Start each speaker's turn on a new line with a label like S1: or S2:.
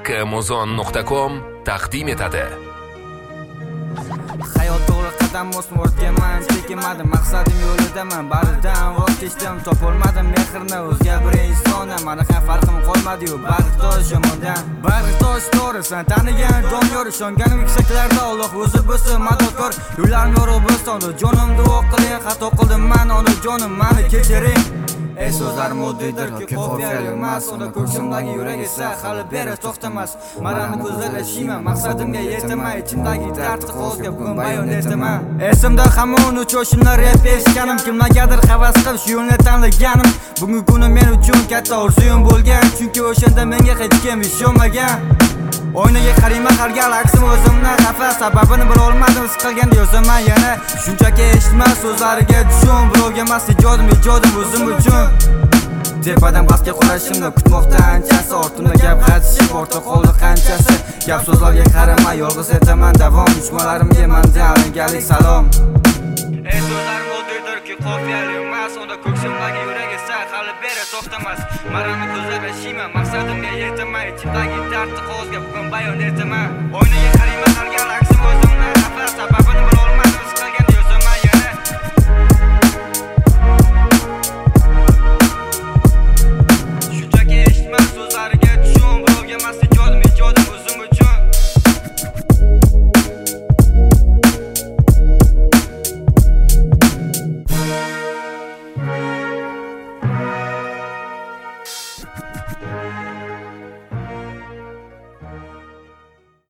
S1: kmuzon.com taqdim etadi.
S2: Hayot to'g'ri qadam bosib o'tganman, chekinmadim, maqsadim yo'lidaman, baridan voz kechdim, topolmadim mehrni o'zga bir insondan, mana ham farqim qolmadi-yu, baritosh yomondan. Baritosh to'g'risan, tanigan doniyor, ishonganim yuksaklarda Alloh o'zi bo'lsin madodkor, yo'llarim yorug' bo'lsin, jonimni o'q qiling, xato qildim men, onajonim, meni kechiring. Ey so'zlarim oddiydir, kofiyali emas, unda ko'ksimdagi yurak esa hali beri to'xtamas. Marani ko'zlar ashiyman, maqsadimga yetaman, ichimdagi dardni qo'zga bugun bayon etaman. Esimda hamon o'choshimlar rep eshitganim, kimlargadir havas qilib shu yo'lni tanlaganim. Bugungi kuni men uchun katta orzuyim bo'lgan, chunki o'shanda menga hech kim ishonmagan. Oynaga qarayman har gal aksim o'zimdan xafa, sababini bila olmadim, siqilganda yozaman yana. Shunchaki eshitma so'zlariga tushun, birovga emas ijodim o'zim uchun. Tepadan pastga qulashimni kutmoqda anchasi, ortimda gap qatishib ortda qoldi qanchasi. Gap so'zlarga qaramay yolg'iz etaman davom, dushmanlarimga mendan alingalik salom. Ey so'zlarim oddiydir, qofiyali emas, unda ko'ksimdagi yurak esa hali beri to'xtamas. Marani ko'zlab ashiyman, maqsadimga yetaman, ichimdagi dardni qo'zga bugun bayon etaman. Oynaga qarayman har gal aksim o'zimdan xafa, sababini